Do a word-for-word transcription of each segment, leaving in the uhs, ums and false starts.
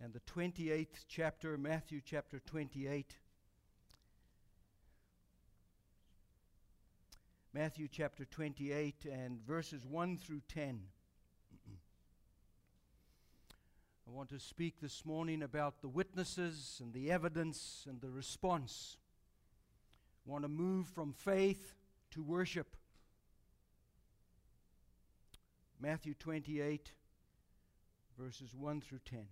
and the twenty-eighth chapter, Matthew chapter twenty-eight. Matthew chapter twenty-eight and verses one through ten. I want to speak this morning about the witnesses and the evidence and the response. I want to move from faith to worship. Matthew twenty-eight, verses one through ten.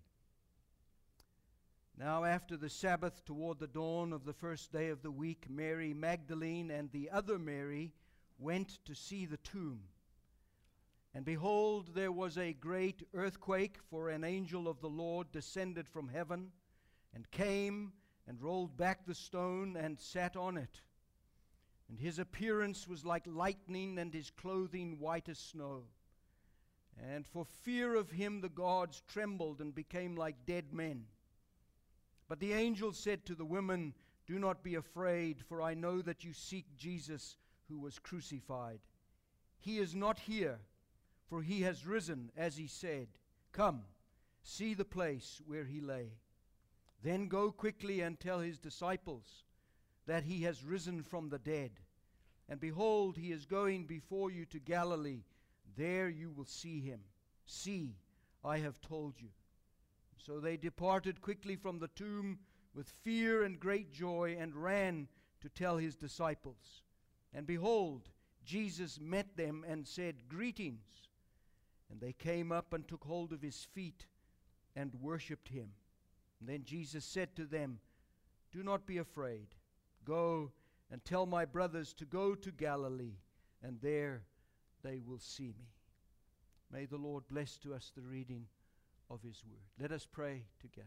Now after the Sabbath, toward the dawn of the first day of the week, Mary Magdalene and the other Mary went to see the tomb. And behold, there was a great earthquake, for an angel of the Lord descended from heaven, and came and rolled back the stone and sat on it. And his appearance was like lightning, and his clothing white as snow. And for fear of him the gods trembled and became like dead men. But the angel said to the women, "Do not be afraid, for I know that you seek Jesus who was crucified. He is not here, for he has risen, as he said. Come, see the place where he lay. Then go quickly and tell his disciples that he has risen from the dead. And behold, he is going before you to Galilee. There you will see him. See, I have told you." So they departed quickly from the tomb with fear and great joy, and ran to tell his disciples. And behold, Jesus met them and said, "Greetings." And they came up and took hold of his feet and worshipped him. And then Jesus said to them, "Do not be afraid. Go and tell my brothers to go to Galilee, and there they will see me." May the Lord bless to us the reading of his word. Let us pray together.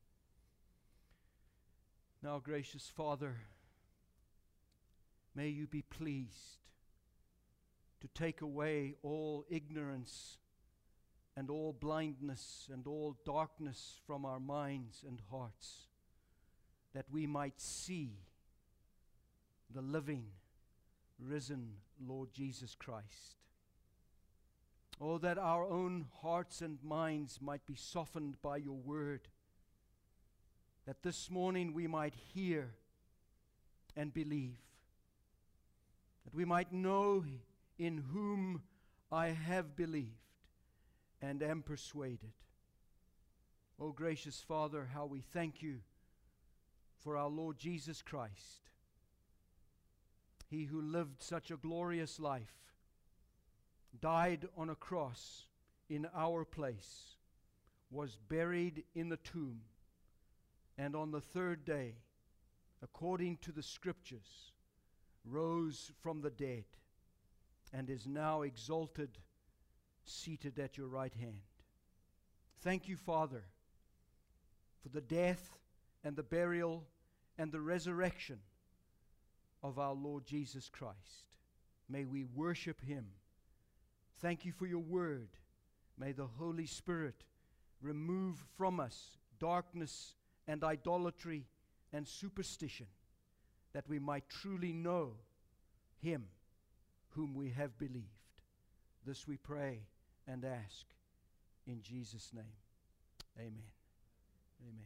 Now, gracious Father, may you be pleased to take away all ignorance and all blindness and all darkness from our minds and hearts, that we might see the living, risen Lord Jesus Christ. Oh, that our own hearts and minds might be softened by your word, that this morning we might hear and believe, that we might know in whom I have believed and am persuaded. Oh, gracious Father, how we thank you for our Lord Jesus Christ, he who lived such a glorious life, died on a cross in our place, was buried in the tomb, and on the third day, according to the Scriptures, rose from the dead, and is now exalted, seated at your right hand. Thank you, Father, for the death and the burial and the resurrection of our Lord Jesus Christ. May we worship him. Thank you for your word. May the Holy Spirit remove from us darkness and idolatry and superstition, that we might truly know him whom we have believed. This we pray and ask in Jesus' name. Amen. Amen.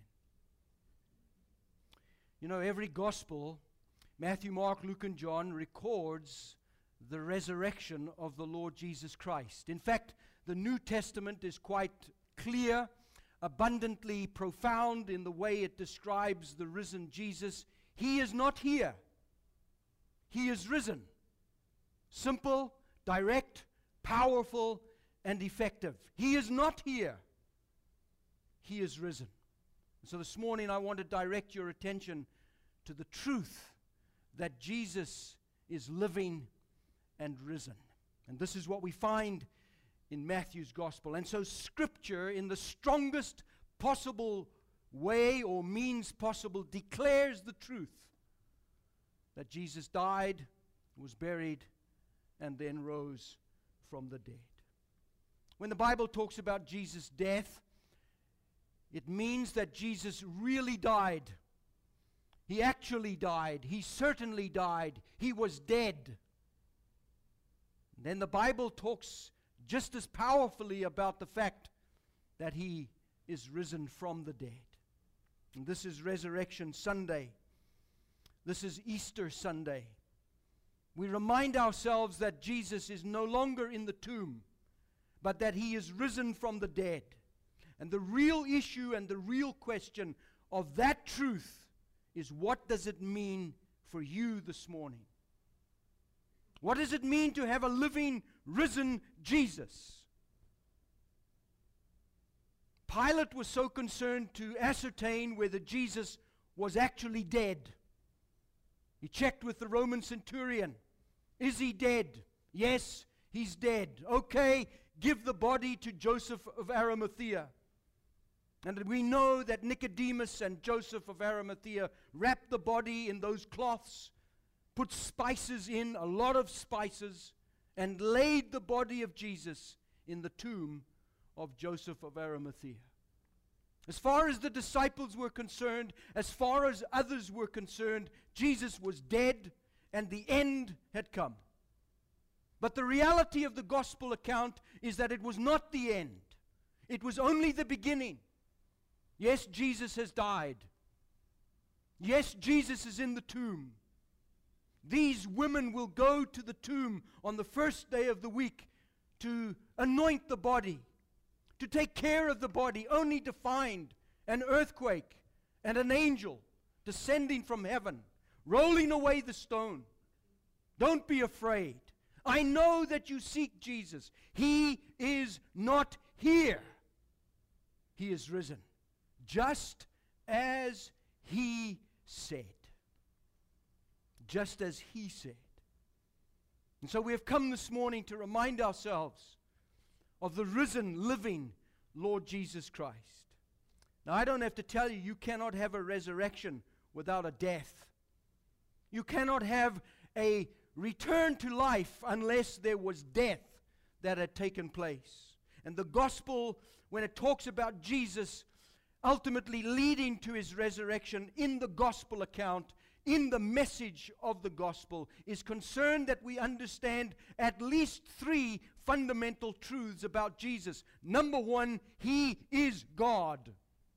You know, every gospel, Matthew, Mark, Luke, and John, records the resurrection of the Lord Jesus Christ. In fact, the New Testament is quite clear, abundantly profound in the way it describes the risen Jesus. He is not here. He is risen. Simple, direct, powerful, and effective. He is not here. He is risen. So this morning I want to direct your attention to the truth that Jesus is living and risen. And this is what we find in Matthew's gospel. And so Scripture, in the strongest possible way or means possible, declares the truth that Jesus died, was buried, and then rose from the dead. When the Bible talks about Jesus' death, it means that Jesus really died. He actually died. He certainly died. He was dead. And then the Bible talks just as powerfully about the fact that he is risen from the dead. And this is Resurrection Sunday. This is Easter Sunday. We remind ourselves that Jesus is no longer in the tomb, but that he is risen from the dead. And the real issue and the real question of that truth is, what does it mean for you this morning? What does it mean to have a living, risen Jesus? Pilate was so concerned to ascertain whether Jesus was actually dead. He checked with the Roman centurion. Is he dead? Yes, he's dead. Okay, give the body to Joseph of Arimathea. And we know that Nicodemus and Joseph of Arimathea wrapped the body in those cloths, put spices in, a lot of spices, and laid the body of Jesus in the tomb of Joseph of Arimathea. As far as the disciples were concerned, as far as others were concerned, Jesus was dead and the end had come. But the reality of the gospel account is that it was not the end. It was only the beginning. Yes, Jesus has died. Yes, Jesus is in the tomb. These women will go to the tomb on the first day of the week to anoint the body, to take care of the body, only to find an earthquake and an angel descending from heaven, rolling away the stone. Don't be afraid. I know that you seek Jesus. He is not here. He is risen, just as he said. Just as he said. And so we have come this morning to remind ourselves of the risen, living Lord Jesus Christ. Now, I don't have to tell you, you cannot have a resurrection without a death. You cannot have a return to life unless there was death that had taken place. And the gospel, when it talks about Jesus ultimately leading to his resurrection in the gospel account, in the message of the gospel, is concerned that we understand at least three fundamental truths about Jesus. Number one, he is God.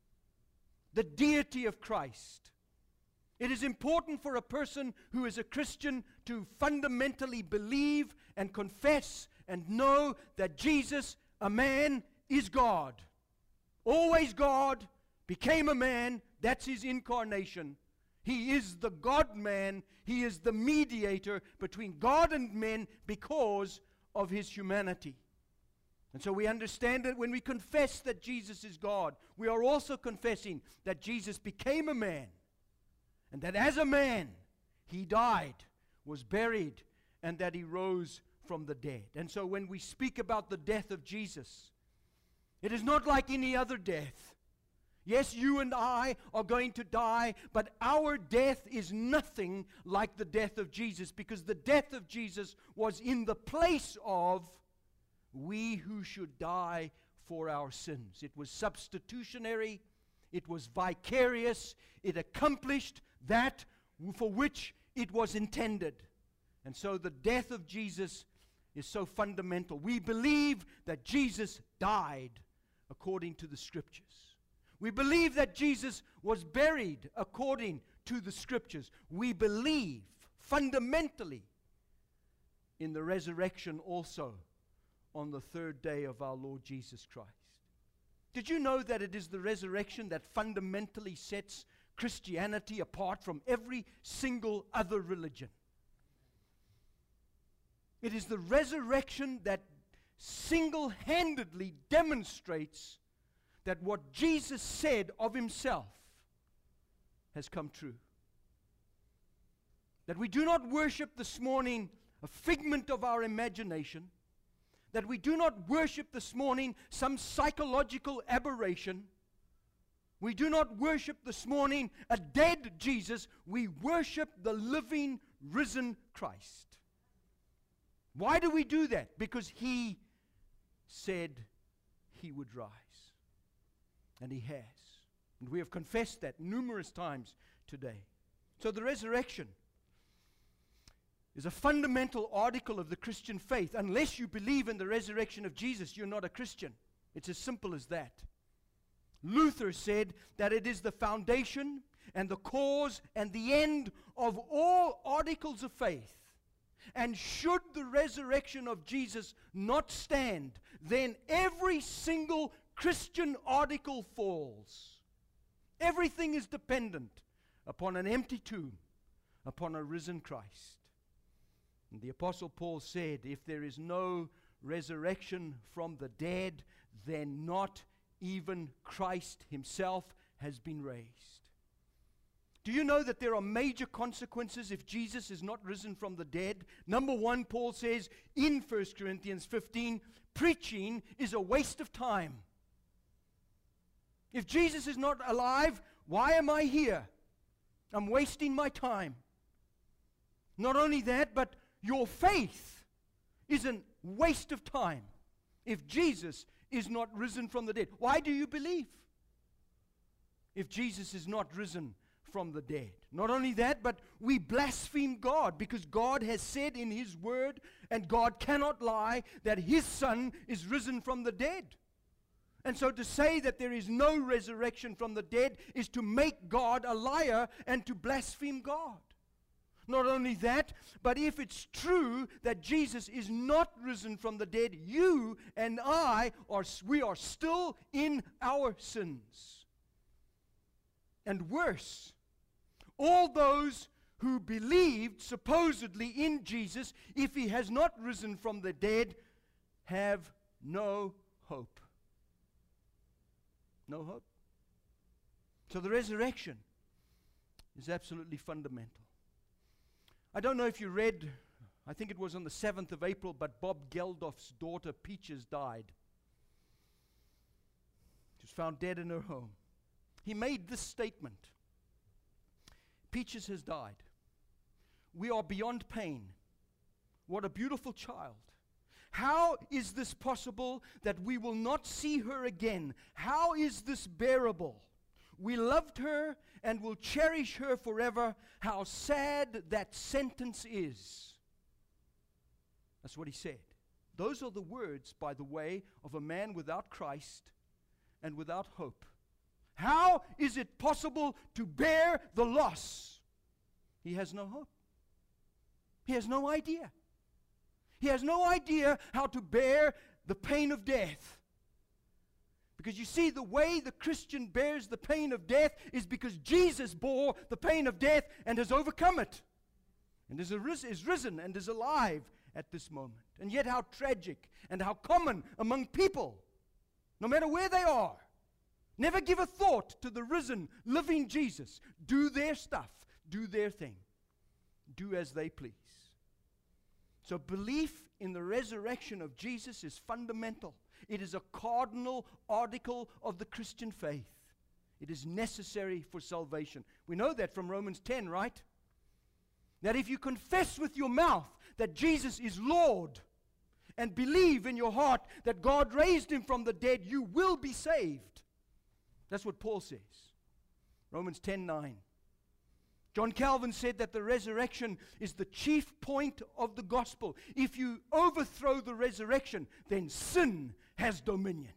The deity of Christ. It is important for a person who is a Christian to fundamentally believe and confess and know that Jesus, a man, is God. Always God, became a man. That's his incarnation. He is the God-man. He is the mediator between God and men because of his humanity. And so we understand that when we confess that Jesus is God, we are also confessing that Jesus became a man, and that as a man, he died, was buried, and that he rose from the dead. And so when we speak about the death of Jesus, it is not like any other death. Yes, you and I are going to die, but our death is nothing like the death of Jesus, because the death of Jesus was in the place of we who should die for our sins. It was substitutionary, it was vicarious, it accomplished that for which it was intended. And so the death of Jesus is so fundamental. We believe that Jesus died according to the Scriptures. We believe that Jesus was buried according to the Scriptures. We believe fundamentally in the resurrection also on the third day of our Lord Jesus Christ. Did you know that it is the resurrection that fundamentally sets Christianity apart from every single other religion? It is the resurrection that single-handedly demonstrates that what Jesus said of himself has come true. That we do not worship this morning a figment of our imagination, that we do not worship this morning some psychological aberration. We do not worship this morning a dead Jesus. We worship the living, risen Christ. Why do we do that? Because he said he would rise. And he has. And we have confessed that numerous times today. So the resurrection is a fundamental article of the Christian faith. Unless you believe in the resurrection of Jesus, you're not a Christian. It's as simple as that. Luther said that it is the foundation and the cause and the end of all articles of faith. And should the resurrection of Jesus not stand, then every single Christian article falls. Everything is dependent upon an empty tomb, upon a risen Christ. And the Apostle Paul said, if there is no resurrection from the dead, then not even Christ himself has been raised. Do you know that there are major consequences if Jesus is not risen from the dead? Number one, Paul says in First Corinthians fifteen, preaching is a waste of time. If Jesus is not alive, why am I here? I'm wasting my time. Not only that, but your faith is a waste of time if Jesus is not risen from the dead. Why do you believe if Jesus is not risen from the dead? Not only that, but we blaspheme God because God has said in His Word, and God cannot lie, that His Son is risen from the dead. And so to say that there is no resurrection from the dead is to make God a liar and to blaspheme God. Not only that, but if it's true that Jesus is not risen from the dead, you and I, are we are still in our sins. And worse, all those who believed supposedly in Jesus, if He has not risen from the dead, have no hope. No hope. So the resurrection is absolutely fundamental. I don't know if you read, I think it was on the seventh of April, but Bob Geldof's daughter Peaches died. She was found dead in her home. He made this statement: Peaches has died. We are beyond pain. What a beautiful child. How is this possible that we will not see her again? How is this bearable? We loved her and will cherish her forever. How sad that sentence is. That's what he said. Those are the words, by the way, of a man without Christ and without hope. How is it possible to bear the loss? He has no hope. He has no idea. He has no idea how to bear the pain of death. Because you see, the way the Christian bears the pain of death is because Jesus bore the pain of death and has overcome it. And is, aris- is risen and is alive at this moment. And yet how tragic and how common among people, no matter where they are, never give a thought to the risen, living Jesus. Do their stuff. Do their thing. Do as they please. So belief in the resurrection of Jesus is fundamental. It is a cardinal article of the Christian faith. It is necessary for salvation. We know that from Romans ten, right? That if you confess with your mouth that Jesus is Lord and believe in your heart that God raised Him from the dead, you will be saved. That's what Paul says. Romans ten nine. John Calvin said that the resurrection is the chief point of the gospel. If you overthrow the resurrection, then sin has dominion.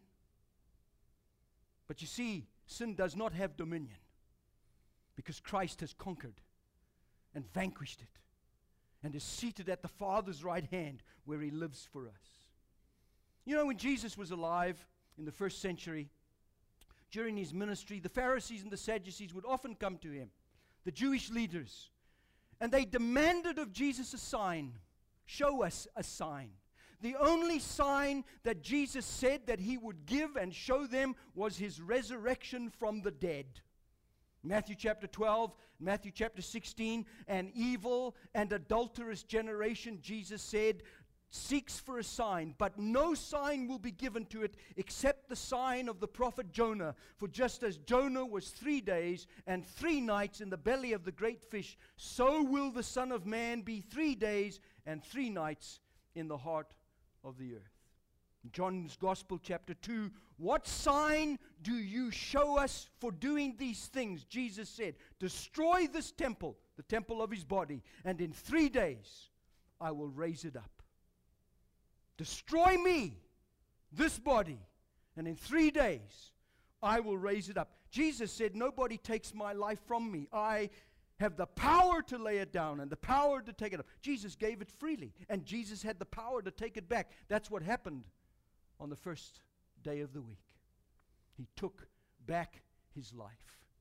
But you see, sin does not have dominion because Christ has conquered and vanquished it and is seated at the Father's right hand where He lives for us. You know, when Jesus was alive in the first century, during His ministry, the Pharisees and the Sadducees would often come to Him, the Jewish leaders, and they demanded of Jesus a sign. Show us a sign. The only sign that Jesus said that He would give and show them was His resurrection from the dead. Matthew chapter twelve, Matthew chapter sixteen, an evil and adulterous generation, Jesus said, seeks for a sign, but no sign will be given to it except the sign of the prophet Jonah. For just as Jonah was three days and three nights in the belly of the great fish, so will the Son of Man be three days and three nights in the heart of the earth. John's Gospel chapter two, what sign do you show us for doing these things? Jesus said, destroy this temple, the temple of His body, and in three days I will raise it up. Destroy me, this body, and in three days I will raise it up. Jesus said, nobody takes my life from me. I have the power to lay it down and the power to take it up. Jesus gave it freely, and Jesus had the power to take it back. That's what happened on the first day of the week. He took back his life.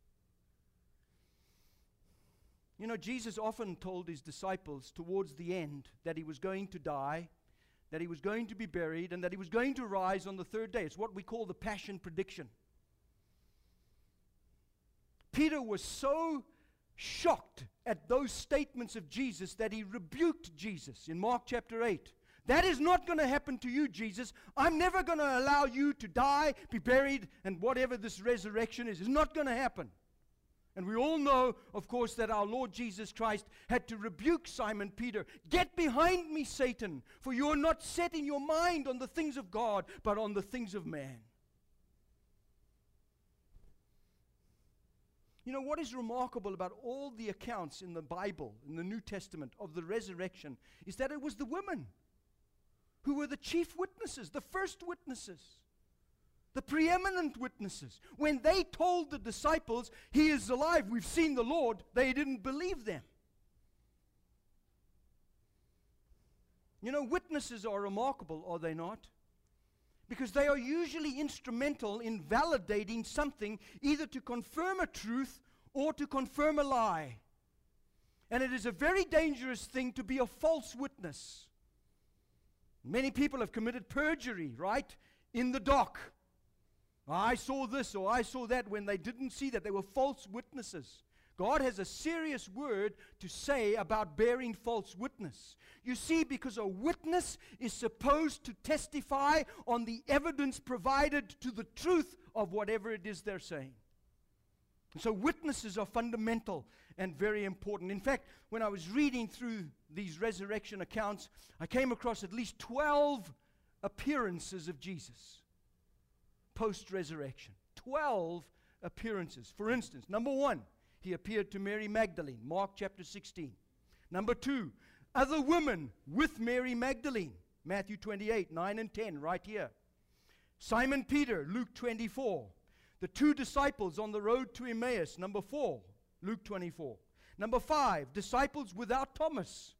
You know, Jesus often told his disciples towards the end that he was going to die, that he was going to be buried, and that he was going to rise on the third day. It's what we call the Passion prediction. Peter was so shocked at those statements of Jesus that he rebuked Jesus in Mark chapter eight. That is not going to happen to you, Jesus. I'm never going to allow you to die, be buried, and whatever this resurrection is, is not going to happen. And we all know, of course, that our Lord Jesus Christ had to rebuke Simon Peter. Get behind me, Satan, for you are not setting your mind on the things of God, but on the things of man. You know, what is remarkable about all the accounts in the Bible, in the New Testament, of the resurrection, is that it was the women who were the chief witnesses, the first witnesses, the preeminent witnesses. When they told the disciples, he is alive, we've seen the Lord, they didn't believe them. You know, witnesses are remarkable, are they not? Because they are usually instrumental in validating something, either to confirm a truth or to confirm a lie. And it is a very dangerous thing to be a false witness. Many people have committed perjury, right? In the dock. I saw this or I saw that, when they didn't see that. They were false witnesses. God has a serious word to say about bearing false witness. You see, because a witness is supposed to testify on the evidence provided to the truth of whatever it is they're saying. And so witnesses are fundamental and very important. In fact, when I was reading through these resurrection accounts, I came across at least twelve appearances of Jesus post-resurrection. twelve appearances. For instance, number one, he appeared to Mary Magdalene, Mark chapter sixteen. Number two, other women with Mary Magdalene, Matthew twenty-eight, nine and ten, right here. Simon Peter, Luke twenty-four. The two disciples on the road to Emmaus, number four, Luke twenty-four. Number five, disciples without Thomas,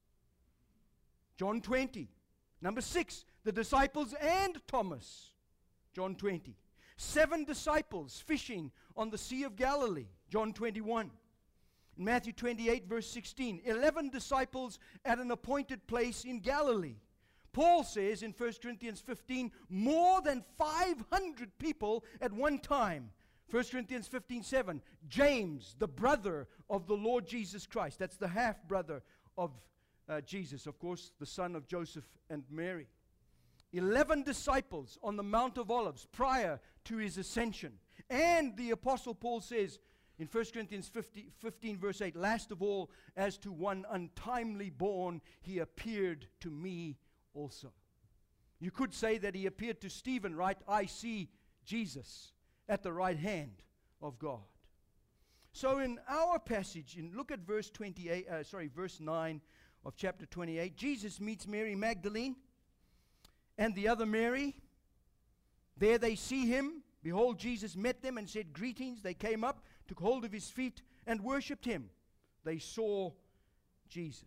John twenty. Number six, the disciples and Thomas, John twenty. Seven disciples fishing on the Sea of Galilee, John twenty-one. In Matthew twenty-eight, verse sixteen, eleven disciples at an appointed place in Galilee. Paul says in First Corinthians fifteen, more than five hundred people at one time. First Corinthians fifteen, seven, James, the brother of the Lord Jesus Christ. That's the half-brother of uh, Jesus, of course, the son of Joseph and Mary. Eleven disciples on the Mount of Olives prior to his ascension. And the Apostle Paul says in First Corinthians fifteen, verse eight, last of all, as to one untimely born, he appeared to me also. You could say that he appeared to Stephen, right? I see Jesus at the right hand of God. So in our passage, in, look at verse twenty-eight, uh, sorry, verse nine of chapter twenty-eight. Jesus meets Mary Magdalene and the other Mary. There they see him. Behold, Jesus met them and said, greetings. They came up, took hold of his feet, and worshipped him. They saw Jesus.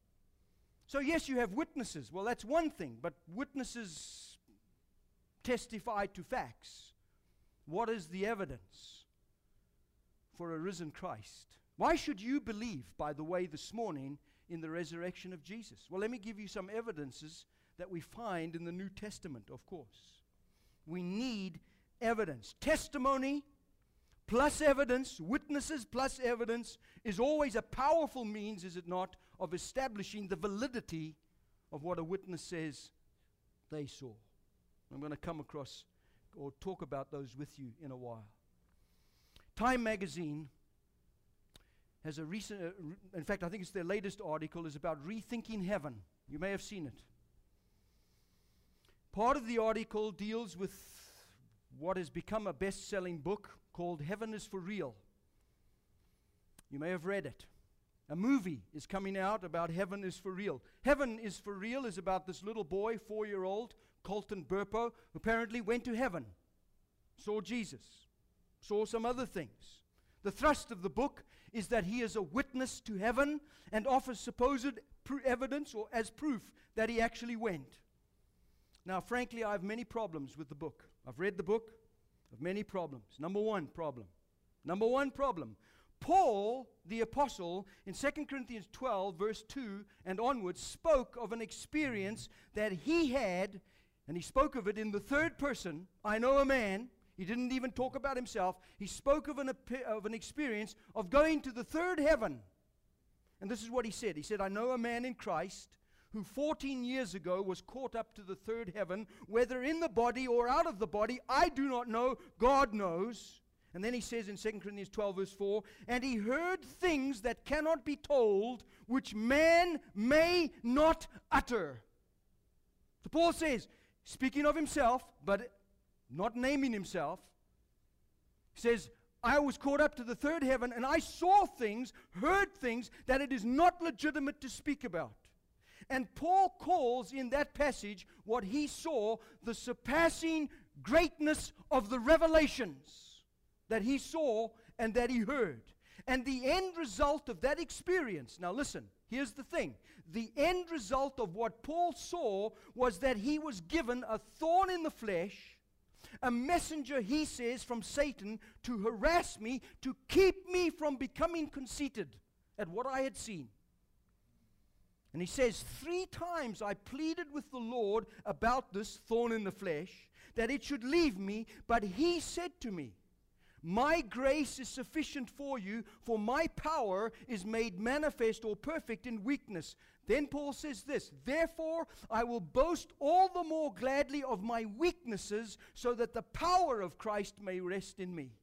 So yes, you have witnesses. Well, that's one thing, but witnesses testify to facts. What is the evidence for a risen Christ? Why should you believe, by the way, this morning in the resurrection of Jesus? Well, let me give you some evidences that we find in the New Testament, of course. We need evidence. Testimony plus evidence, witnesses plus evidence, is always a powerful means, is it not, of establishing the validity of what a witness says they saw. I'm going to come across or talk about those with you in a while. Time magazine has a recent, uh, re- in fact, I think it's their latest article, is about rethinking heaven. You may have seen it. Part of the article deals with what has become a best-selling book called Heaven is for Real. You may have read it. A movie is coming out about Heaven is for Real. Heaven is for Real is about this little boy, four-year-old, Colton Burpo, who apparently went to heaven, saw Jesus. saw some other things. The thrust of the book is that he is a witness to heaven and offers supposed pr- evidence or as proof that he actually went. Now, frankly, I have many problems with the book. I've read the book. I have many problems. Number one problem. Number one problem. Paul, the apostle, in Second Corinthians twelve, verse two and onwards, spoke of an experience that he had, and he spoke of it in the third person. I know a man. He didn't even talk about himself. He spoke of an, of an experience of going to the third heaven. And this is what he said. He said, I know a man in Christ who fourteen years ago was caught up to the third heaven, whether in the body or out of the body, I do not know, God knows. And then he says in Second Corinthians twelve, verse four, and he heard things that cannot be told, which man may not utter. So Paul says, speaking of himself, but not naming himself, he says, I was caught up to the third heaven, and I saw things, heard things, that it is not legitimate to speak about. And Paul calls in that passage what he saw the surpassing greatness of the revelations that he saw and that he heard. And the end result of that experience, now listen, here's the thing. The end result of what Paul saw was that he was given a thorn in the flesh, a messenger, he says, from Satan to harass me, to keep me from becoming conceited at what I had seen. And he says, three times I pleaded with the Lord about this thorn in the flesh, that it should leave me, but he said to me, my grace is sufficient for you, for my power is made manifest or perfect in weakness. Then Paul says this, therefore I will boast all the more gladly of my weaknesses, so that the power of Christ may rest in me.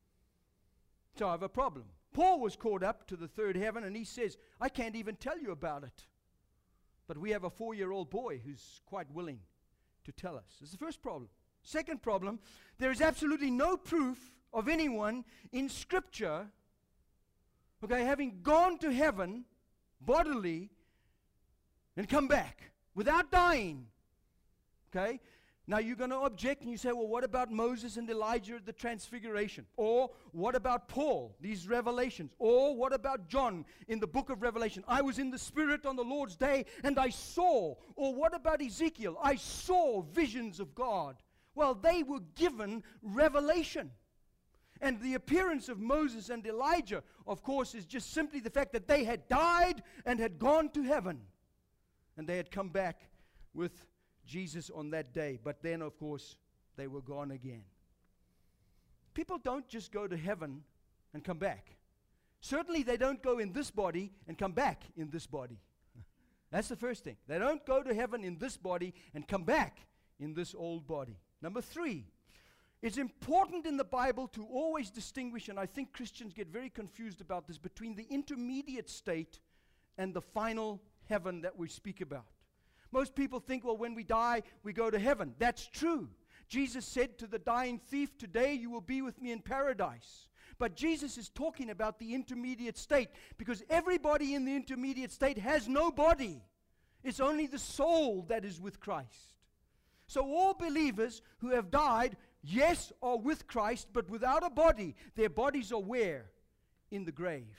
So I have a problem. Paul was caught up to the third heaven, and he says, I can't even tell you about it. But we have a four-year-old boy who's quite willing to tell us. That's the first problem. Second problem, there is absolutely no proof of anyone in Scripture, okay, having gone to heaven bodily and come back without dying. Okay? Now you're going to object and you say, well, what about Moses and Elijah at the Transfiguration? Or what about Paul, these revelations? Or what about John in the book of Revelation? I was in the Spirit on the Lord's day and I saw. Or what about Ezekiel? I saw visions of God. Well, they were given revelation. And the appearance of Moses and Elijah, of course, is just simply the fact that they had died and had gone to heaven. And they had come back with Jesus on that day. But then, of course, they were gone again. People don't just go to heaven and come back. Certainly, they don't go in this body and come back in this body. That's the first thing. They don't go to heaven in this body and come back in this old body. Number three. It's important in the Bible to always distinguish, and I think Christians get very confused about this, between the intermediate state and the final heaven that we speak about. Most people think, well, when we die, we go to heaven. That's true. Jesus said to the dying thief, today you will be with me in paradise. But Jesus is talking about the intermediate state, because everybody in the intermediate state has no body. It's only the soul that is with Christ. So all believers who have died, yes, are with Christ, but without a body. Their bodies are where? In the grave.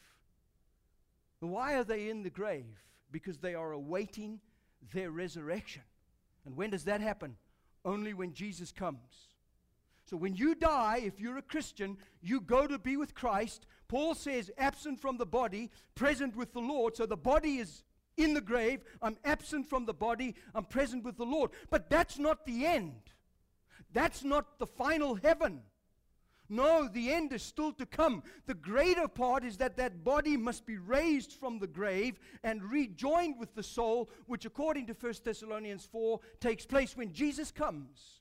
Why are they in the grave? Because they are awaiting their resurrection. And when does that happen? Only when Jesus comes. So when you die, if you're a Christian, you go to be with Christ. Paul says, absent from the body, present with the Lord. So the body is in the grave. I'm absent from the body. I'm present with the Lord. But that's not the end. That's not the final heaven. No, the end is still to come. The greater part is that that body must be raised from the grave and rejoined with the soul, which according to First Thessalonians four takes place when Jesus comes.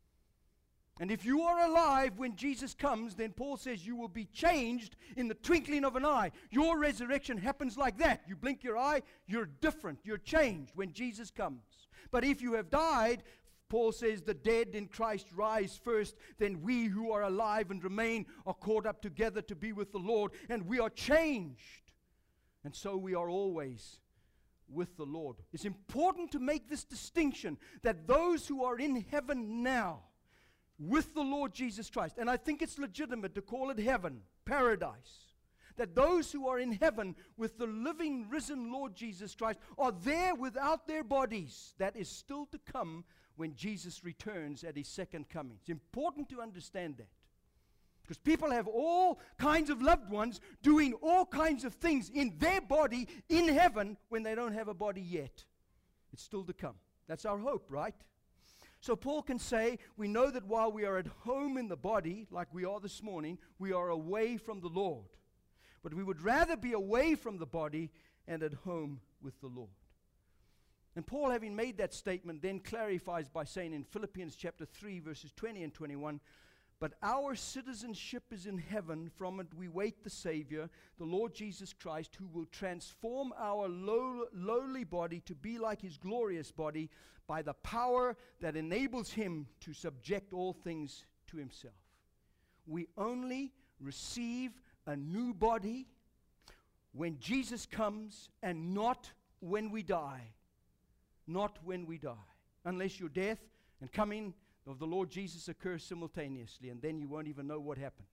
And if you are alive when Jesus comes, then Paul says you will be changed in the twinkling of an eye. Your resurrection happens like that. You blink your eye, you're different. You're changed when Jesus comes. But if you have died, Paul says the dead in Christ rise first, then we who are alive and remain are caught up together to be with the Lord, and we are changed. And so we are always with the Lord. It's important to make this distinction that those who are in heaven now with the Lord Jesus Christ. And I think it's legitimate to call it heaven, paradise. That those who are in heaven with the living, risen Lord Jesus Christ are there without their bodies. That is still to come when Jesus returns at his second coming. It's important to understand that. Because people have all kinds of loved ones doing all kinds of things in their body in heaven when they don't have a body yet. It's still to come. That's our hope, right? So Paul can say, we know that while we are at home in the body, like we are this morning, we are away from the Lord. But we would rather be away from the body and at home with the Lord. And Paul, having made that statement, then clarifies by saying in Philippians chapter three, verses twenty and twenty-one, but our citizenship is in heaven. From it we wait the Savior, the Lord Jesus Christ, who will transform our low, lowly body to be like his glorious body by the power that enables him to subject all things to himself. We only receive a new body when Jesus comes and not when we die. Not when we die. Unless your death and coming of the Lord Jesus occurs simultaneously, and then you won't even know what happened.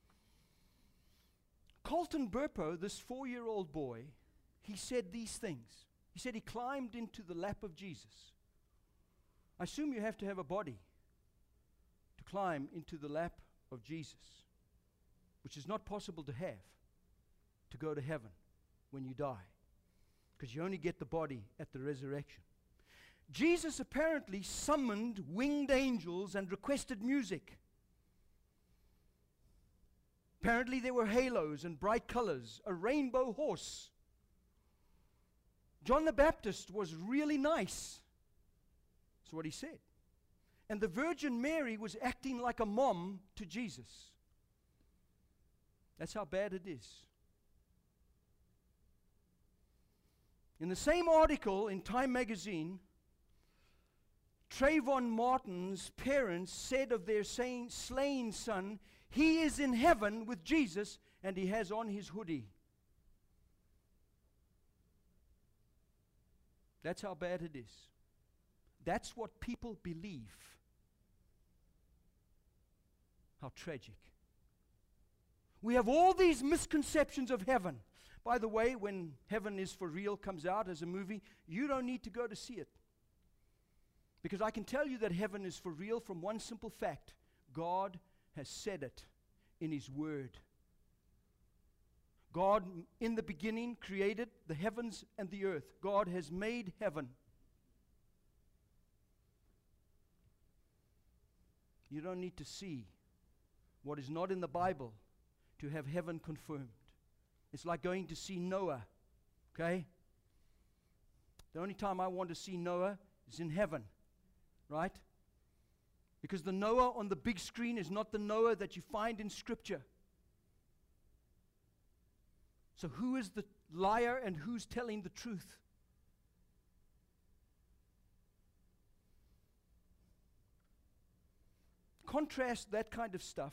Colton Burpo, this four-year-old boy, he said these things. He said he climbed into the lap of Jesus. I assume you have to have a body to climb into the lap of Jesus, which is not possible to have to go to heaven when you die, because you only get the body at the resurrection. Jesus apparently summoned winged angels and requested music. Apparently there were halos and bright colors, a rainbow horse. John the Baptist was really nice. That's what he said. And the Virgin Mary was acting like a mom to Jesus. That's how bad it is. In the same article in Time magazine, Trayvon Martin's parents said of their slain, slain son, he is in heaven with Jesus and he has on his hoodie. That's how bad it is. That's what people believe. How tragic. We have all these misconceptions of heaven. By the way, when Heaven is for Real comes out as a movie, you don't need to go to see it. Because I can tell you that heaven is for real from one simple fact. God has said it in his word. God, in the beginning, created the heavens and the earth. God has made heaven. You don't need to see what is not in the Bible to have heaven confirmed. It's like going to see Noah, okay? The only time I want to see Noah is in heaven, right? Because the Noah on the big screen is not the Noah that you find in Scripture. So who is the liar and who's telling the truth? Contrast that kind of stuff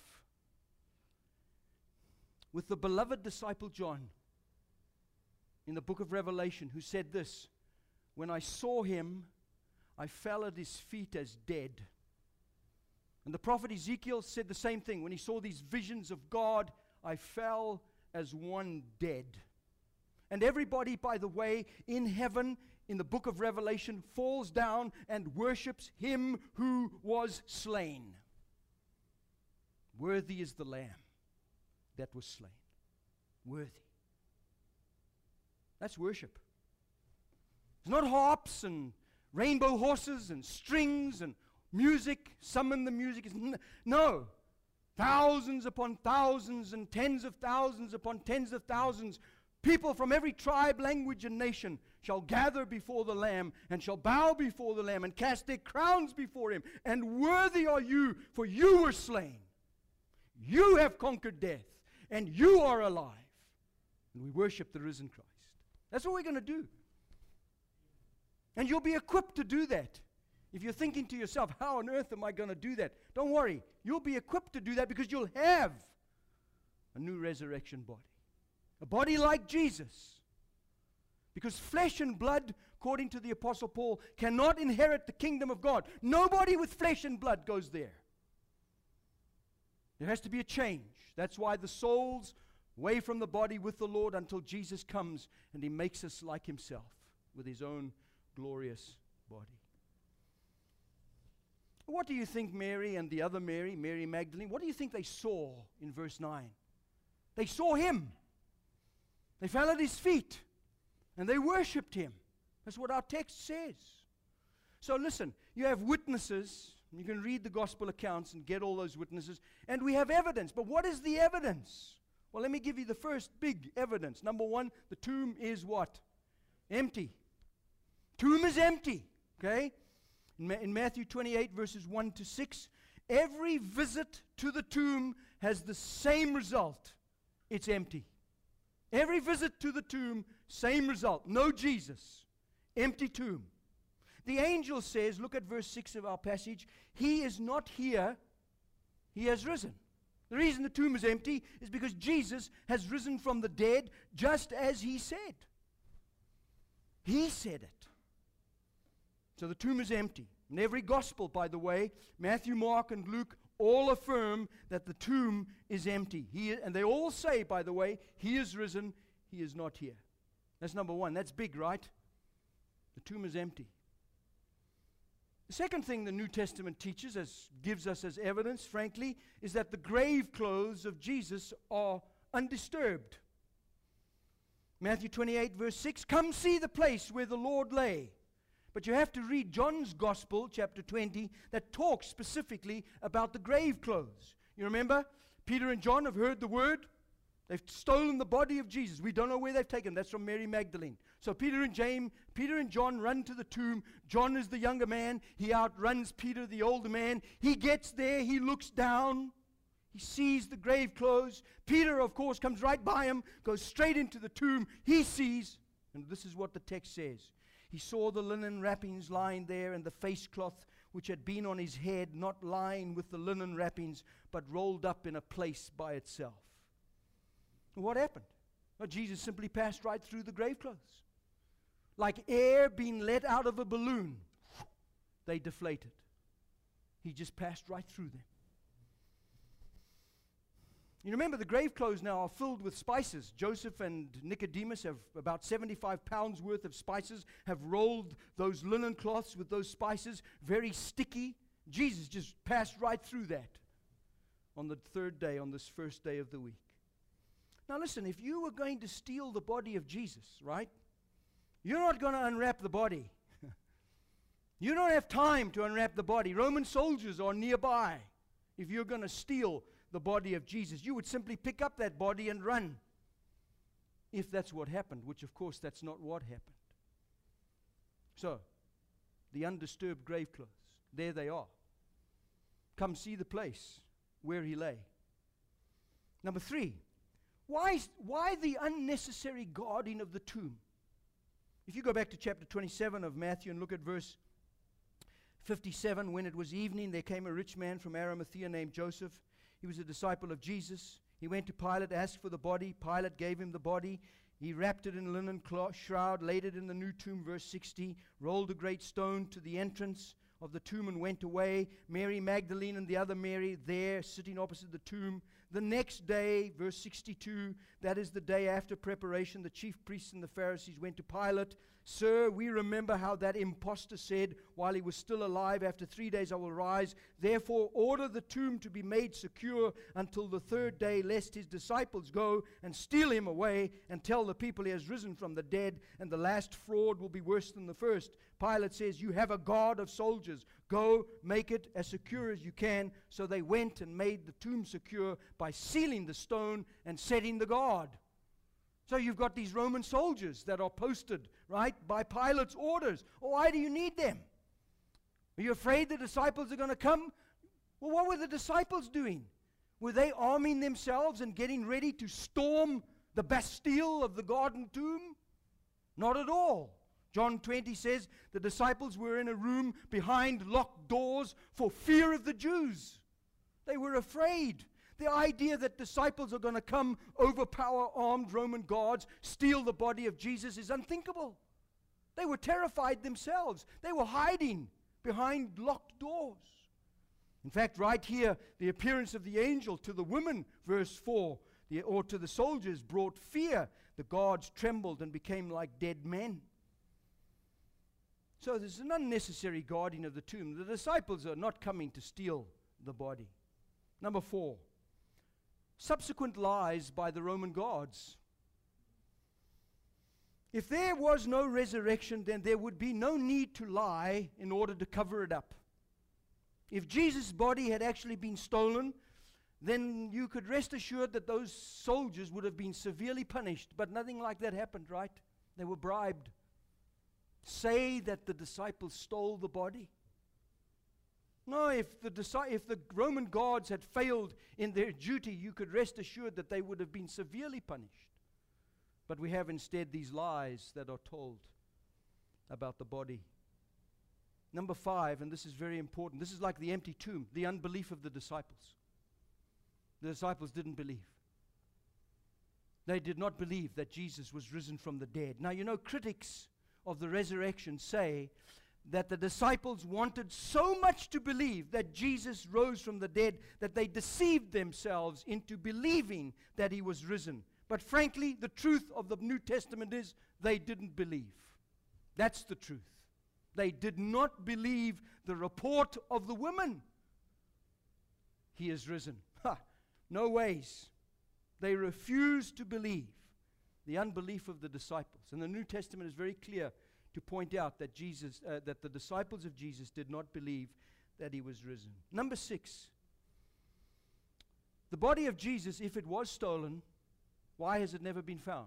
with the beloved disciple John in the book of Revelation, who said this, when I saw him, I fell at his feet as dead. And the prophet Ezekiel said the same thing. When he saw these visions of God, I fell as one dead. And everybody, by the way, in heaven, in the book of Revelation, falls down and worships him who was slain. Worthy is the Lamb that was slain. Worthy. That's worship. It's not harps and rainbow horses and strings and music. Summon the music. N- no. Thousands upon thousands and tens of thousands upon tens of thousands. People from every tribe, language, and nation shall gather before the Lamb and shall bow before the Lamb and cast their crowns before him. And worthy are you, for you were slain. You have conquered death, and you are alive. And we worship the risen Christ. That's what we're going to do. And you'll be equipped to do that. If you're thinking to yourself, how on earth am I going to do that? Don't worry. You'll be equipped to do that because you'll have a new resurrection body. A body like Jesus. Because flesh and blood, according to the Apostle Paul, cannot inherit the kingdom of God. Nobody with flesh and blood goes there. There has to be a change. That's why the soul's away from the body with the Lord until Jesus comes and He makes us like Himself with His own glorious body. What do you think Mary and the other Mary, Mary Magdalene, what do you think they saw in verse nine? They saw Him. They fell at His feet and they worshipped Him. That's what our text says. So listen, you have witnesses. You can read the gospel accounts and get all those witnesses. And we have evidence. But what is the evidence? Well, let me give you the first big evidence. Number one, the tomb is what? Empty. Tomb is empty. Okay? In, Ma- in Matthew twenty-eight, verses one to six, every visit to the tomb has the same result. It's empty. Every visit to the tomb, same result. No Jesus. Empty tomb. The angel says, look at verse six of our passage, He is not here, He has risen. The reason the tomb is empty is because Jesus has risen from the dead just as He said. He said it. So the tomb is empty. In every gospel, by the way, Matthew, Mark, and Luke all affirm that the tomb is empty. He, and they all say, by the way, He is risen, He is not here. That's number one. That's big, right? The tomb is empty. The second thing the New Testament teaches, as gives us as evidence, frankly, is that the grave clothes of Jesus are undisturbed. Matthew twenty-eight, verse six, come see the place where the Lord lay. But you have to read John's Gospel, chapter twenty, that talks specifically about the grave clothes. You remember? Peter and John have heard the word. They've stolen the body of Jesus. We don't know where they've taken. That's from Mary Magdalene. So Peter and James, Peter and John run to the tomb. John is the younger man. He outruns Peter, the older man. He gets there. He looks down. He sees the grave clothes. Peter, of course, comes right by him, goes straight into the tomb. He sees, and this is what the text says. He saw the linen wrappings lying there and the face cloth which had been on his head, not lying with the linen wrappings, but rolled up in a place by itself. What happened? Well, Jesus simply passed right through the grave clothes. Like air being let out of a balloon, they deflated. He just passed right through them. You remember the grave clothes now are filled with spices. Joseph and Nicodemus have about seventy-five pounds worth of spices, have rolled those linen cloths with those spices, very sticky. Jesus just passed right through that on the third day, on this first day of the week. Now listen, if you were going to steal the body of Jesus, right? You're not going to unwrap the body. You don't have time to unwrap the body. Roman soldiers are nearby. If you're going to steal the body of Jesus, you would simply pick up that body and run. If that's what happened, which of course that's not what happened. So, the undisturbed grave clothes, there they are. Come see the place where He lay. Number three, Why, why the unnecessary guarding of the tomb? If you go back to chapter twenty-seven of Matthew and look at verse fifty-seven, when it was evening, there came a rich man from Arimathea named Joseph. He was a disciple of Jesus. He went to Pilate, asked for the body. Pilate gave him the body. He wrapped it in a linen cloth, shroud, laid it in the new tomb, verse sixty, rolled a great stone to the entrance of the tomb and went away. Mary Magdalene and the other Mary there sitting opposite the tomb. The next day, verse sixty-two, that is the day after preparation, the chief priests and the Pharisees went to Pilate. Sir, we remember how that impostor said, while he was still alive, after three days I will rise. Therefore, order the tomb to be made secure until the third day, lest his disciples go and steal him away and tell the people he has risen from the dead, and the last fraud will be worse than the first. Pilate says, you have a guard of soldiers. Go, make it as secure as you can. So they went and made the tomb secure by sealing the stone and setting the guard. So you've got these Roman soldiers that are posted, right, by Pilate's orders. Oh, why do you need them? Are you afraid the disciples are going to come? Well, what were the disciples doing? Were they arming themselves and getting ready to storm the Bastille of the garden tomb? Not at all. John twenty says the disciples were in a room behind locked doors for fear of the Jews. They were afraid. The idea that disciples are going to come, overpower armed Roman guards, steal the body of Jesus is unthinkable. They were terrified themselves. They were hiding behind locked doors. In fact, right here, the appearance of the angel to the women, verse four, the, or to the soldiers, brought fear. The guards trembled and became like dead men. So there's an unnecessary guarding of the tomb. The disciples are not coming to steal the body. Number four, subsequent lies by the Roman guards. If there was no resurrection, then there would be no need to lie in order to cover it up. If Jesus' body had actually been stolen, then you could rest assured that those soldiers would have been severely punished. But nothing like that happened, right? They were bribed. Say that the disciples stole the body. No, if the disi- if the Roman guards had failed in their duty, you could rest assured that they would have been severely punished. But we have instead these lies that are told about the body. Number five, and this is very important, this is like the empty tomb, the unbelief of the disciples. The disciples didn't believe. They did not believe that Jesus was risen from the dead. Now, you know, critics of the resurrection say that the disciples wanted so much to believe that Jesus rose from the dead that they deceived themselves into believing that he was risen. But frankly, the truth of the New Testament is they didn't believe. That's the truth. They did not believe the report of the women. He is risen. Ha! No ways. They refused to believe. The unbelief of the disciples. And the New Testament is very clear to point out that Jesus, uh, that the disciples of Jesus did not believe that he was risen. Number six, the body of Jesus, if it was stolen, why has it never been found?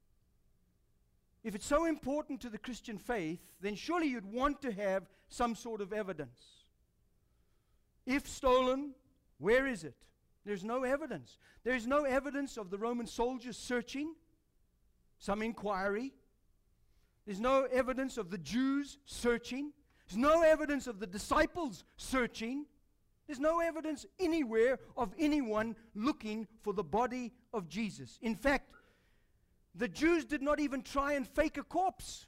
If it's so important to the Christian faith, then surely you'd want to have some sort of evidence. If stolen, where is it? There's no evidence. There's no evidence of the Roman soldiers searching. Some inquiry. There's no evidence of the Jews searching. There's no evidence of the disciples searching. There's no evidence anywhere of anyone looking for the body of Jesus. In fact, the Jews did not even try and fake a corpse.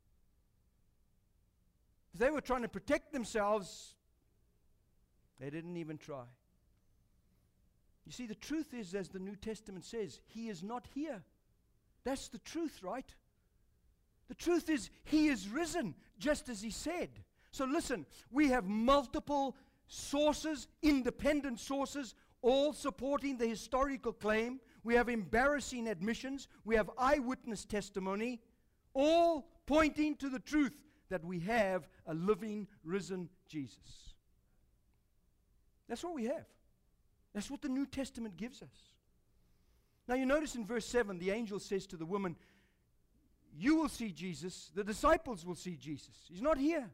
They were trying to protect themselves. They didn't even try. You see, the truth is, as the New Testament says, he is not here. That's the truth, right? The truth is, he is risen, just as he said. So listen, we have multiple sources, independent sources, all supporting the historical claim. We have embarrassing admissions. We have eyewitness testimony, all pointing to the truth that we have a living, risen Jesus. That's what we have. That's what the New Testament gives us. Now you notice in verse seven, the angel says to the woman, you will see Jesus, the disciples will see Jesus. He's not here.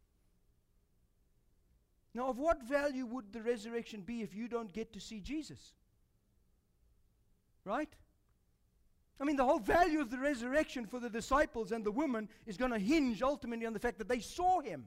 Now, of what value would the resurrection be if you don't get to see Jesus? Right? I mean, the whole value of the resurrection for the disciples and the woman is going to hinge ultimately on the fact that they saw him.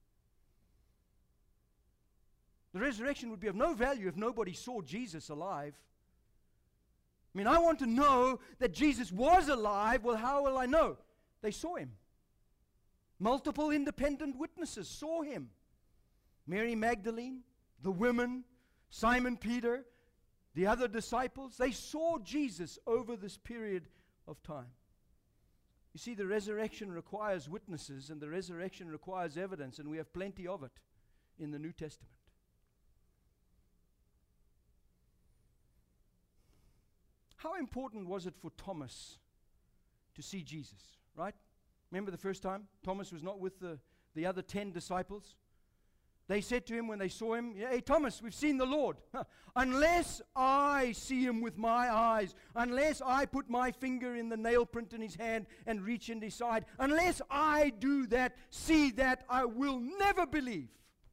The resurrection would be of no value if nobody saw Jesus alive. I mean, I want to know that Jesus was alive. Well, how will I know? They saw him. Multiple independent witnesses saw him. Mary Magdalene, the women, Simon Peter, the other disciples, they saw Jesus over this period of time. You see, the resurrection requires witnesses, and the resurrection requires evidence, and we have plenty of it in the New Testament. How important was it for Thomas to see Jesus, right? Remember the first time? Thomas was not with the, the other ten disciples. They said to him when they saw him, hey, Thomas, we've seen the Lord. Huh. Unless I see him with my eyes, unless I put my finger in the nail print in his hand and reach in his side, unless I do that, see that, I will never believe.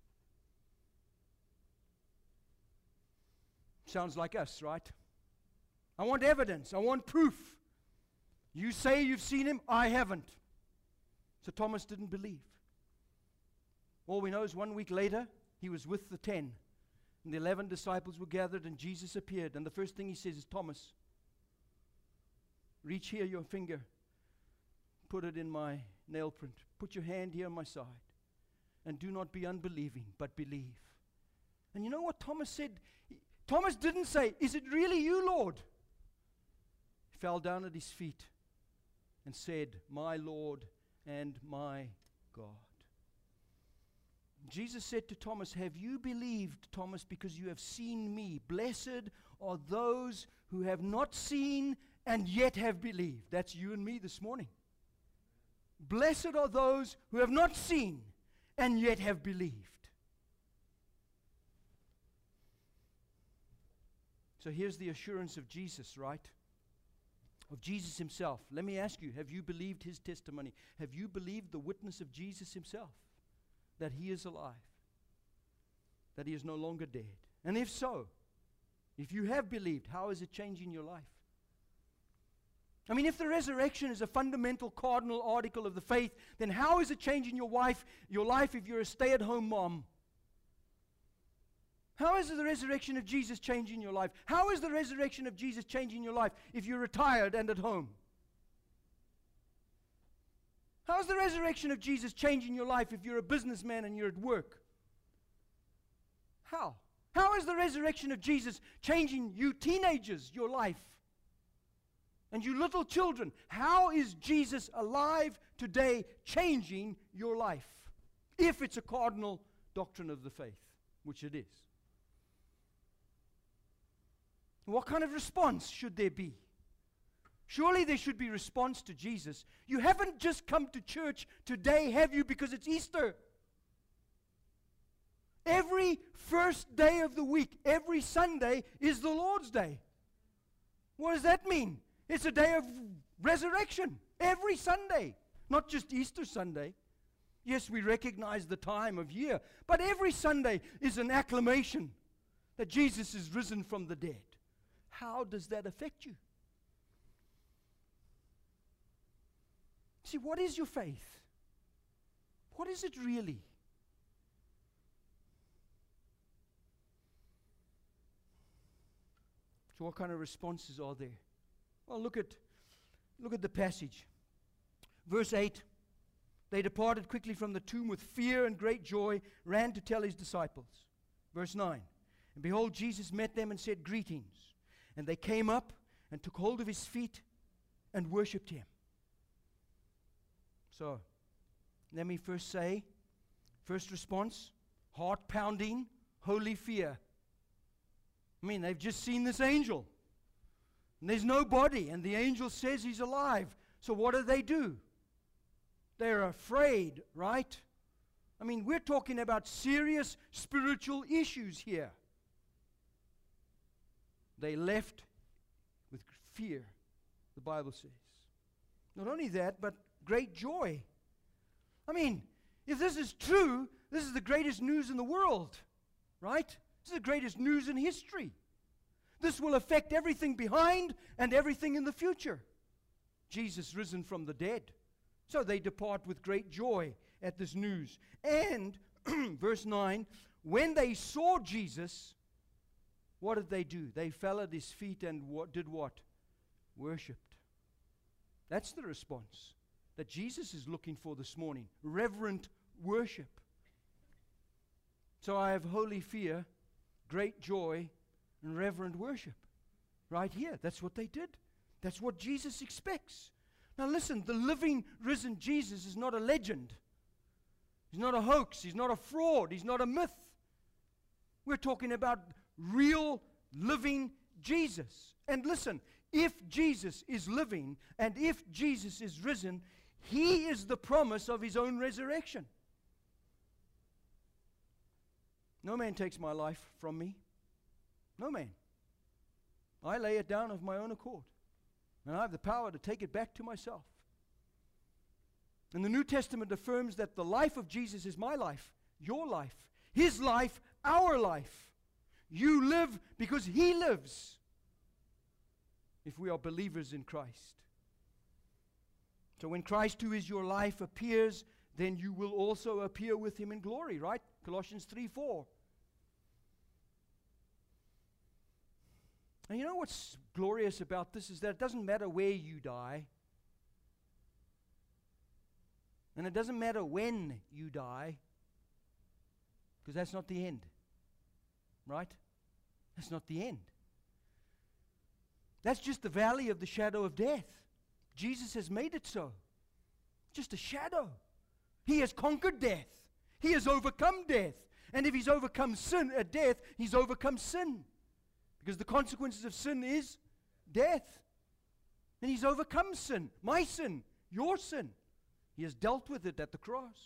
Sounds like us, right? I want evidence. I want proof. You say you've seen him, I haven't. So Thomas didn't believe. All we know is one week later, he was with the ten. And the eleven disciples were gathered and Jesus appeared. And the first thing he says is, Thomas, reach here your finger. Put it in my nail print. Put your hand here on my side. And do not be unbelieving, but believe. And you know what Thomas said? He- Thomas didn't say, "Is it really you, Lord?" He fell down at his feet and said, "My Lord and my God." Jesus said to Thomas, "Have you believed, Thomas, because you have seen me? Blessed are those who have not seen and yet have believed." That's you and me this morning. Blessed are those who have not seen and yet have believed. So here's the assurance of Jesus, right? Of Jesus himself. Let me ask you, have you believed his testimony? Have you believed the witness of Jesus himself? That he is alive, that he is no longer dead? And if so, if you have believed, how is it changing your life? I mean, if the resurrection is a fundamental cardinal article of the faith, then how is it changing your wife, your life if you're a stay-at-home mom? How is the resurrection of Jesus changing your life? How is the resurrection of Jesus changing your life if you're retired and at home? How is the resurrection of Jesus changing your life if you're a businessman and you're at work? How? How is the resurrection of Jesus changing you teenagers, your life? And you little children, how is Jesus alive today changing your life? If it's a cardinal doctrine of the faith, which it is. What kind of response should there be? Surely there should be response to Jesus. You haven't just come to church today, have you, because it's Easter? Every first day of the week, every Sunday is the Lord's Day. What does that mean? It's a day of resurrection. Every Sunday. Not just Easter Sunday. Yes, we recognize the time of year, but every Sunday is an acclamation that Jesus is risen from the dead. How does that affect you? See, what is your faith? What is it really? So what kind of responses are there? Well, look at look at the passage. Verse eight. They departed quickly from the tomb with fear and great joy, ran to tell his disciples. Verse nine. And behold, Jesus met them and said, "Greetings." And they came up and took hold of his feet and worshipped him. So, let me first say, first response, heart pounding, holy fear. I mean, they've just seen this angel. And there's no body, and the angel says he's alive. So what do they do? They're afraid, right? I mean, we're talking about serious spiritual issues here. They left with fear, the Bible says. Not only that, but great joy. I mean, if this is true, this is the greatest news in the world, right? This is the greatest news in history. This will affect everything behind and everything in the future. Jesus risen from the dead. So they depart with great joy at this news. And, verse nine, when they saw Jesus, what did they do? They fell at his feet and what, did what? Worshipped. That's the response that Jesus is looking for this morning. Reverent worship. So I have holy fear, great joy, and reverent worship. Right here. That's what they did. That's what Jesus expects. Now listen, the living, risen Jesus is not a legend. He's not a hoax. He's not a fraud. He's not a myth. We're talking about real, living Jesus. And listen, if Jesus is living and if Jesus is risen, he is the promise of his own resurrection. No man takes my life from me. No man. I lay it down of my own accord. And I have the power to take it back to myself. And the New Testament affirms that the life of Jesus is my life, your life, his life, our life. You live because he lives. If we are believers in Christ. So when Christ, who is your life, appears, then you will also appear with him in glory, right? Colossians three four. And you know what's glorious about this is that it doesn't matter where you die. And it doesn't matter when you die. Because that's not the end. right? That's not the end. That's just the valley of the shadow of death. Jesus has made it so. Just a shadow. He has conquered death. He has overcome death. And if he's overcome sin, uh, death, he's overcome sin. Because the consequences of sin is death. And he's overcome sin. My sin, your sin. He has dealt with it at the cross.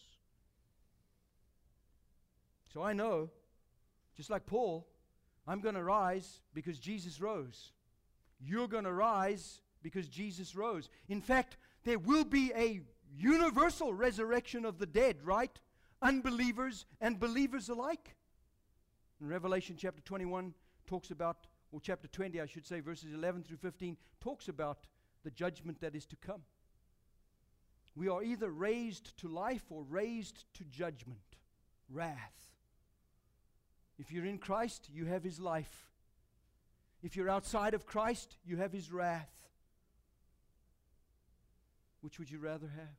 So I know, just like Paul, I'm going to rise because Jesus rose. You're going to rise because Jesus rose. In fact, there will be a universal resurrection of the dead, right? Unbelievers and believers alike. In Revelation chapter twenty-one talks about, or chapter twenty, I should say, verses eleven through fifteen, talks about the judgment that is to come. We are either raised to life or raised to judgment, wrath. If you're in Christ, you have His life. If you're outside of Christ, you have His wrath. Which would you rather have?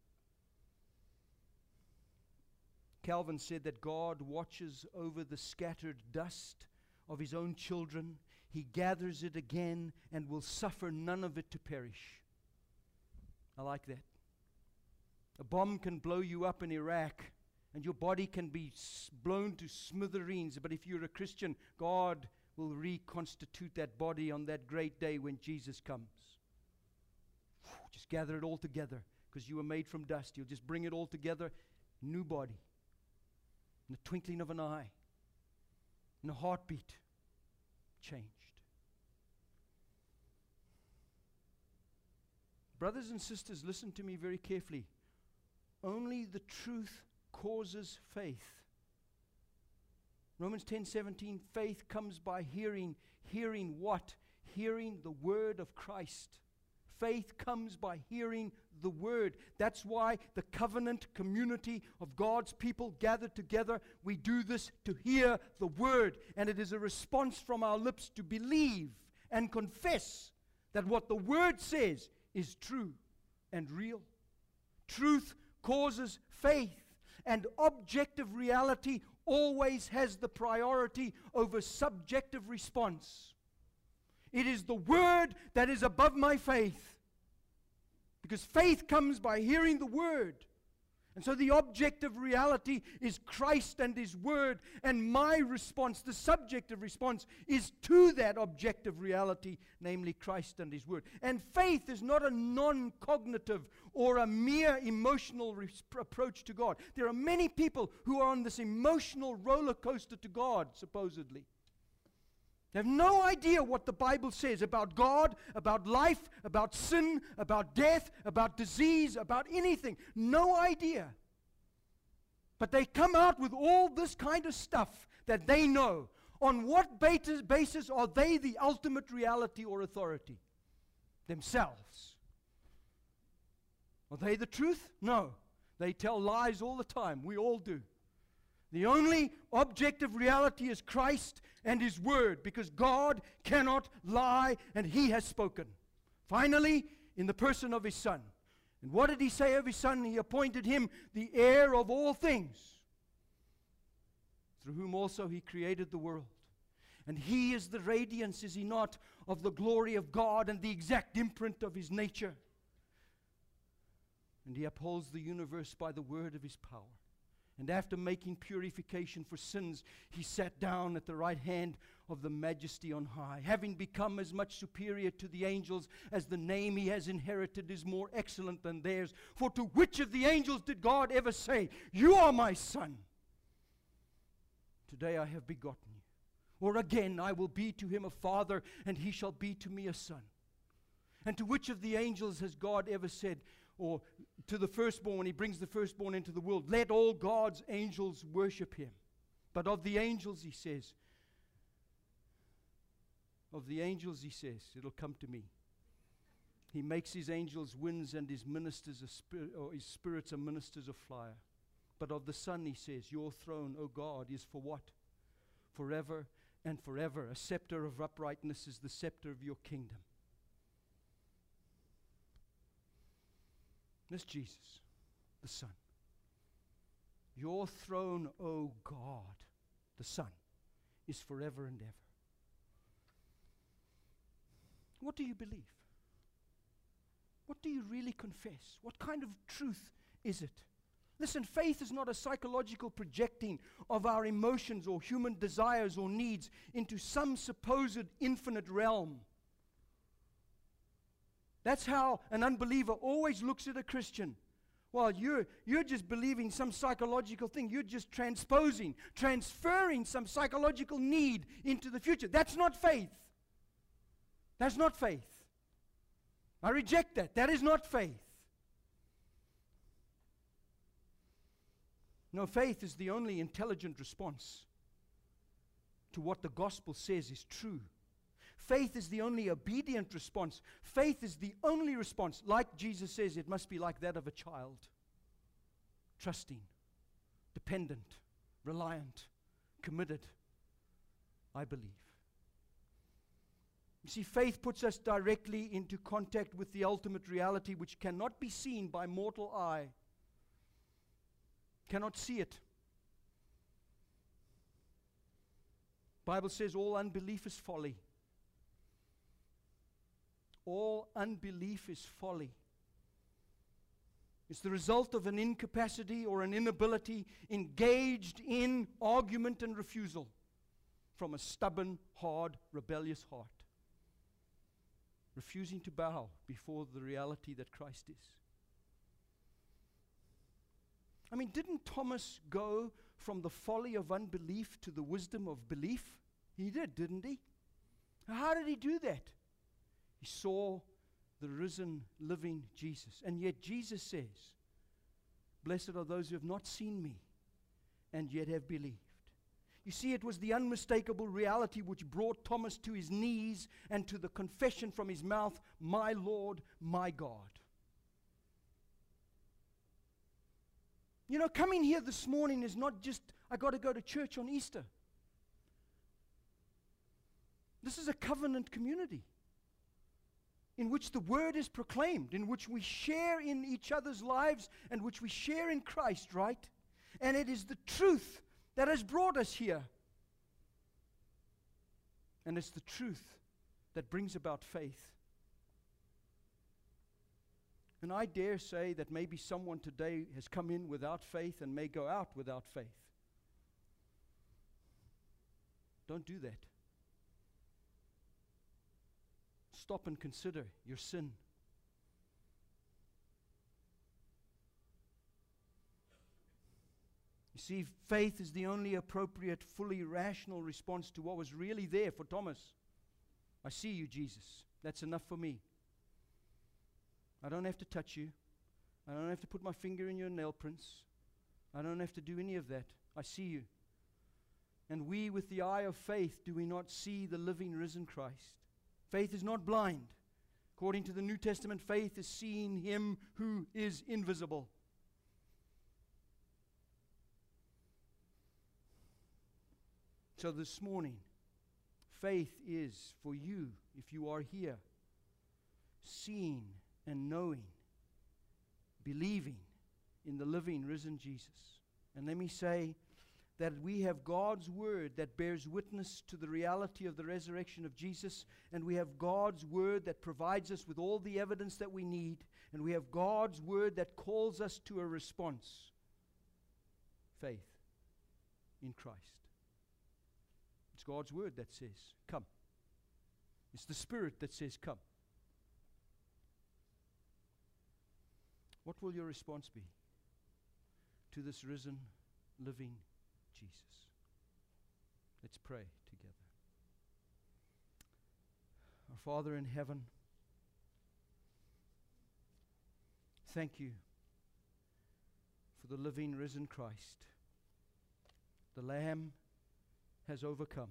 Calvin said that God watches over the scattered dust of His own children. He gathers it again and will suffer none of it to perish. I like that. A bomb can blow you up in Iraq, and your body can be s- blown to smithereens. But if you're a Christian, God will reconstitute that body on that great day when Jesus comes. Just gather it all together, because you were made from dust. You'll just bring it all together, new body, in the twinkling of an eye, in a heartbeat, changed. Brothers and sisters, listen to me very carefully. Only the truth causes faith. Romans ten seventeen, faith comes by hearing. Hearing what? Hearing the word of Christ. Faith comes by hearing the word. That's why the covenant community of God's people gathered together, we do this to hear the word. And it is a response from our lips to believe and confess that what the word says is true and real. Truth causes faith, and objective reality always has the priority over subjective response. It is the word that is above my faith, because faith comes by hearing the word. And so the objective reality is Christ and His word, and my response, the subjective response, is to that objective reality, namely Christ and His word. And faith is not a non-cognitive or a mere emotional re- approach to God. There are many people who are on this emotional roller coaster to God, supposedly. They have no idea what the Bible says about God, about life, about sin, about death, about disease, about anything. No idea. But they come out with all this kind of stuff that they know. On what basis, basis are they the ultimate reality or authority? Themselves. Are they the truth? No. They tell lies all the time. We all do. The only objective reality is Christ and His word, because God cannot lie, and He has spoken. Finally, in the person of His Son. And what did He say of His Son? He appointed Him the heir of all things, through whom also He created the world. And He is the radiance, is He not, of the glory of God and the exact imprint of His nature. And He upholds the universe by the word of His power. And after making purification for sins, He sat down at the right hand of the Majesty on high, having become as much superior to the angels as the name He has inherited is more excellent than theirs. For to which of the angels did God ever say, "You are my Son, today I have begotten you"? Or again, "I will be to him a father, and he shall be to me a son"? And to which of the angels has God ever said, or to the firstborn, when He brings the firstborn into the world, "Let all God's angels worship Him"? But of the angels He says, of the angels He says, it'll come to me. He makes His angels winds and His ministers, a spirit, or His spirits are ministers of fire. But of the Son He says, "Your throne, O God, is for what? Forever and forever. A scepter of uprightness is the scepter of your kingdom." This Jesus, the Son. "Your throne, O God," the Son, is forever and ever. What do you believe? What do you really confess? What kind of truth is it? Listen, faith is not a psychological projecting of our emotions or human desires or needs into some supposed infinite realm. That's how an unbeliever always looks at a Christian. Well, you're, you're just believing some psychological thing. You're just transposing, transferring some psychological need into the future. That's not faith. That's not faith. I reject that. That is not faith. No, faith is the only intelligent response to what the gospel says is true. Faith is the only obedient response. Faith is the only response. Like Jesus says, it must be like that of a child. Trusting, dependent, reliant, committed. I believe. You see, faith puts us directly into contact with the ultimate reality which cannot be seen by mortal eye. Cannot see it. Bible says all unbelief is folly. All unbelief is folly. It's the result of an incapacity or an inability engaged in argument and refusal from a stubborn, hard, rebellious heart. Refusing to bow before the reality that Christ is. I mean, didn't Thomas go from the folly of unbelief to the wisdom of belief? He did, didn't he? How did he do that? He saw the risen, living Jesus. And yet Jesus says, blessed are those who have not seen me and yet have believed. You see, it was the unmistakable reality which brought Thomas to his knees and to the confession from his mouth, my Lord, my God. You know, coming here this morning is not just, I got to go to church on Easter. This is a covenant community in which the word is proclaimed, in which we share in each other's lives, and which we share in Christ, right? And it is the truth that has brought us here. And it's the truth that brings about faith. And I dare say that maybe someone today has come in without faith and may go out without faith. Don't do that. Stop and consider your sin. You see, faith is the only appropriate, fully rational response to what was really there for Thomas. I see you, Jesus. That's enough for me. I don't have to touch you. I don't have to put my finger in your nail prints. I don't have to do any of that. I see you. And we, with the eye of faith, do we not see the living, risen Christ? Faith is not blind. According to the New Testament, faith is seeing him who is invisible. So this morning, faith is for you, if you are here, seeing and knowing, believing in the living, risen Jesus. And let me say that we have God's word that bears witness to the reality of the resurrection of Jesus, and we have God's word that provides us with all the evidence that we need, and we have God's word that calls us to a response. Faith in Christ. It's God's word that says, come. It's the Spirit that says, come. What will your response be to this risen, living Jesus? Let's pray together. Our Father in heaven, thank you for the living, risen Christ. The Lamb has overcome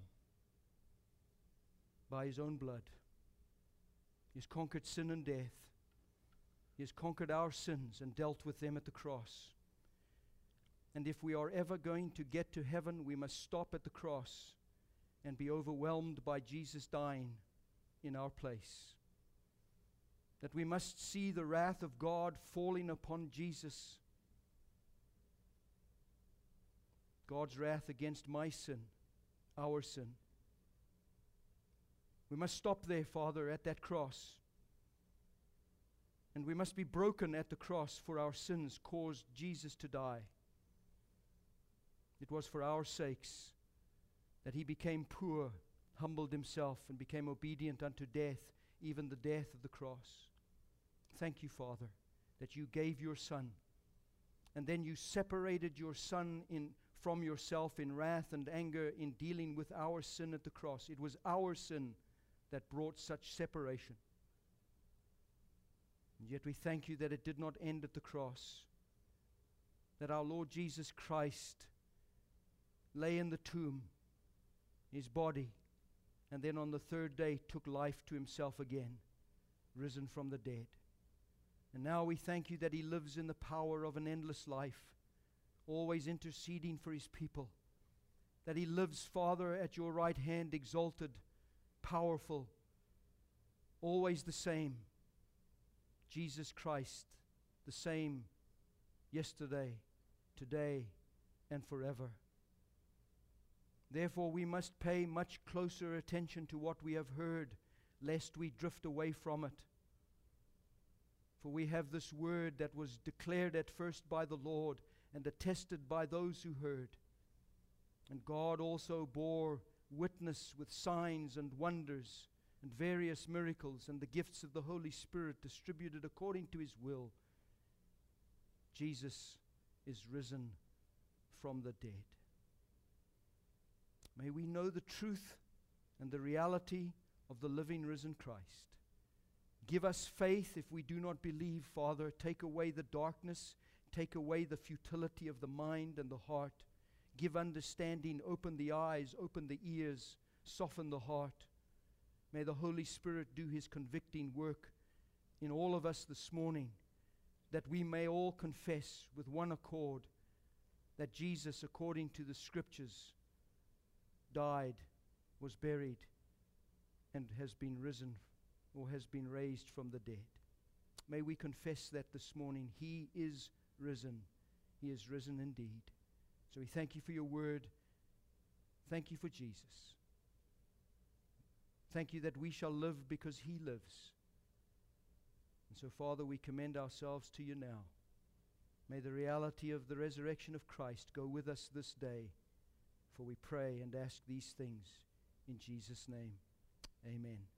by his own blood. He has conquered sin and death. He has conquered our sins and dealt with them at the cross. And if we are ever going to get to heaven, we must stop at the cross and be overwhelmed by Jesus dying in our place. That we must see the wrath of God falling upon Jesus. God's wrath against my sin, our sin. We must stop there, Father, at that cross. And we must be broken at the cross for our sins caused Jesus to die. It was for our sakes that he became poor, humbled himself, and became obedient unto death, even the death of the cross. Thank you, Father, that you gave your Son, and then you separated your Son in, from yourself in wrath and anger in dealing with our sin at the cross. It was our sin that brought such separation. And yet we thank you that it did not end at the cross, that our Lord Jesus Christ lay in the tomb, his body, and then on the third day took life to himself again, risen from the dead. And now we thank you that he lives in the power of an endless life, always interceding for his people, that he lives, Father, at your right hand, exalted, powerful, always the same. Jesus Christ, the same yesterday, today, and forever. Therefore, we must pay much closer attention to what we have heard, lest we drift away from it. For we have this word that was declared at first by the Lord and attested by those who heard. And God also bore witness with signs and wonders and various miracles and the gifts of the Holy Spirit distributed according to his will. Jesus is risen from the dead. May we know the truth and the reality of the living risen Christ. Give us faith if we do not believe, Father. Take away the darkness, take away the futility of the mind and the heart. Give understanding, open the eyes, open the ears, soften the heart. May the Holy Spirit do his convicting work in all of us this morning, that we may all confess with one accord that Jesus, according to the Scriptures, died, was buried, and has been risen, or has been raised from the dead. May we confess that this morning. He is risen. He is risen indeed. So we thank you for your word. Thank you for Jesus. Thank you that we shall live because he lives. And so, Father, we commend ourselves to you now. May the reality of the resurrection of Christ go with us this day. For we pray and ask these things in Jesus' name. Amen.